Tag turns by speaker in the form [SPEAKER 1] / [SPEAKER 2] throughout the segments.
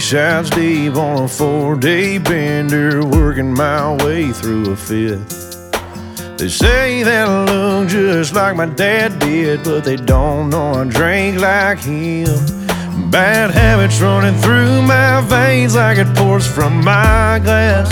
[SPEAKER 1] shots deep on a 4-day bender, working my way through a fifth. They say that I look just like my dad did, but they don't know I drank like him. Bad habits running through my veins like it pours from my glass.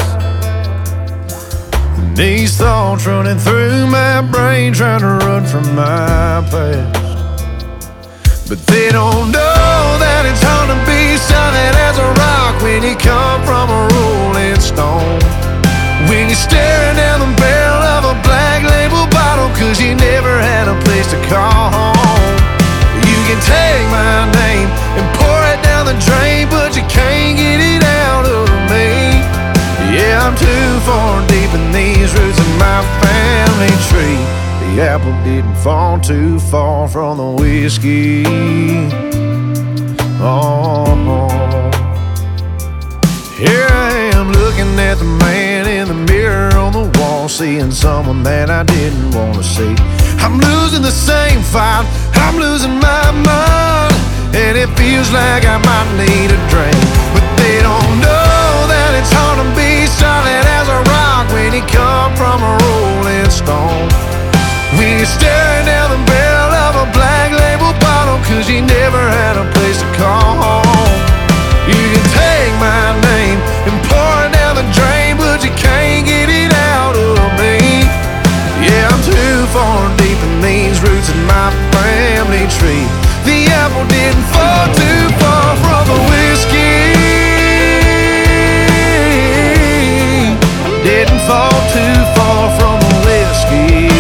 [SPEAKER 1] These thoughts running through my brain, trying to run from my past. But they don't know that it's hard to be solid as a rock when you come from a rolling stone. When you're staring down the barrel of a black label bottle, cause you never had a place to call home. You can take my name and pour it down the drain, but you can't get it out of me. Yeah, I'm too far deep in these roots of my family tree. The apple didn't fall too far from the whiskey. Oh, here I am looking at the man in the mirror on the wall, seeing someone that I didn't want to see. I'm losing the same fight, I'm losing my mind, and it feels like I might need a drink. But they don't know that it's hard to be solid as a rock when you come from a rolling stone. When you're staring down the barrel of a black label bottle, cause you never had a place to call home. You can take my name and pour it down the drain, but you can't get it out of me. Yeah, I'm too far deep in these roots in my family tree. The apple didn't fall too far from the whiskey. Didn't fall too far from the whiskey.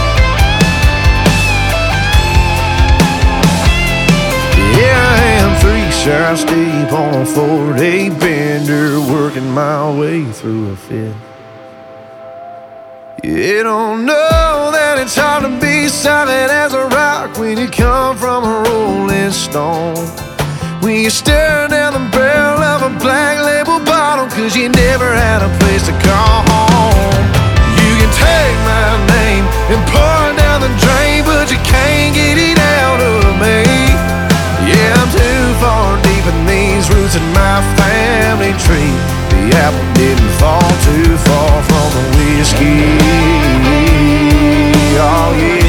[SPEAKER 1] Shots deep on a 4-day bender, working my way through a fifth. You don't know that it's hard to be solid as a rock when you come from a rolling stone. When you're staring down the barrel of a black label bottle, cause you never had a place to call home. You can take my name and pour it down the drain, but you can't get it out of me. Yeah, I'm too far deep in these roots in my family tree. The apple didn't fall too far from the whiskey. Oh yeah.